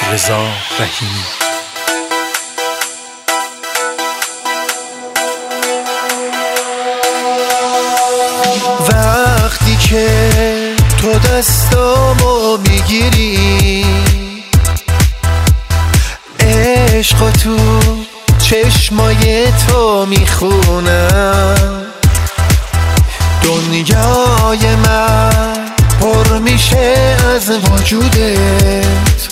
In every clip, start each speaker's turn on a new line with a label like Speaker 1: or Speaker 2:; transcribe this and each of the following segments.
Speaker 1: رضا رحیمی.
Speaker 2: وقتی که تو دستامو میگیری، عشق تو چشمای تو میخونم، دنیای من پر میشه از وجودت،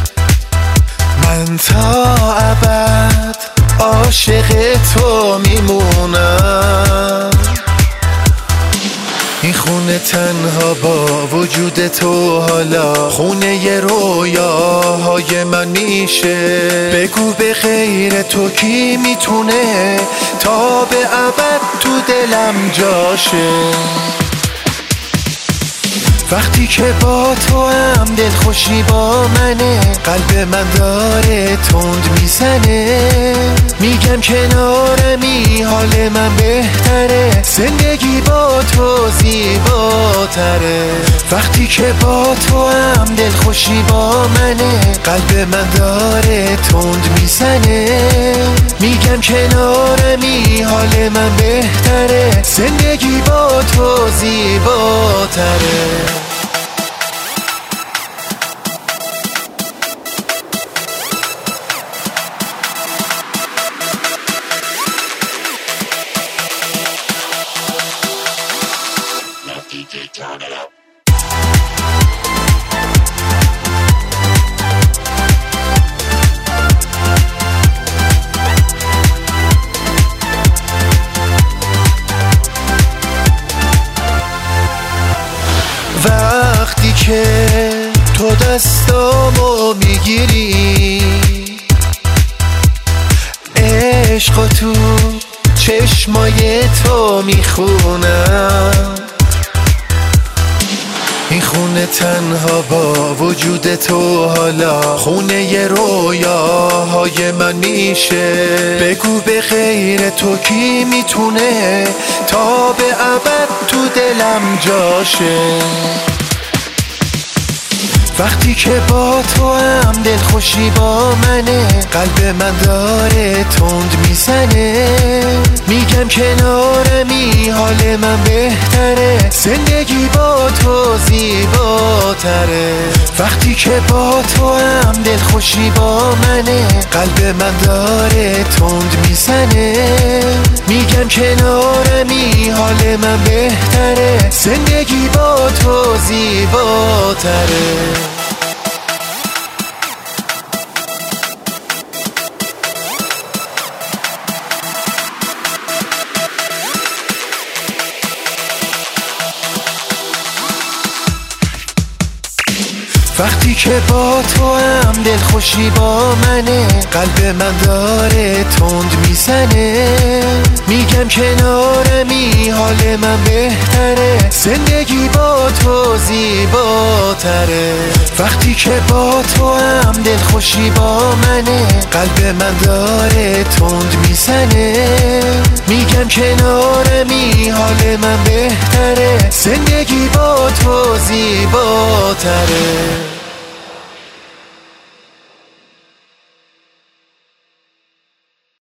Speaker 2: من تا ابد عاشق تو میمونم. این خونه تنها با وجود تو حالا خونه رویاهای من میشه. بگو به غیر تو کی میتونه تا به ابد تو دلم جاشه. وقتی که با تو هم دلخوشی با منه، قلب من داره تند میزنه، میگم کنارمی حال من بهتره، زندگی با تو زیباتره. وقتی که با تو هم دلخوشی با منه، قلب من داره تند میزنه، میگم کنارمی حال من بهتره، زندگی با تو زیباتره. وقتی که تو دستامو میگیری، عشق تو چشمای تو میخونم، این خونه تنها با وجود تو حالا خونه رویاهای من میشه. بگو به غیر تو کی میتونه تا به ابد تو دلم جاشه. وقتی که با تو هم دلخوشی با منه، قلب من داره تند میزنه، میگم کنارمی حال من بهتره، زندگی با تو زیباتره. وقتی که با تو هم دلخوشی با منه، قلب من داره تند میزنه، میگم کنارمی حال من بهتره، زندگی با تو زیباتره. وقتی که با تو هم دلخوشی با منه، قلب من داره تند میزنه، میگم کنارمی حال من بهتره، زندگی با تو زیباتره. وقتی که با تو هم دلخوشی با منه، قلب من داره تند میزنه، میگم کنارمی حال من بهتره، زندگی با تو زیباتره.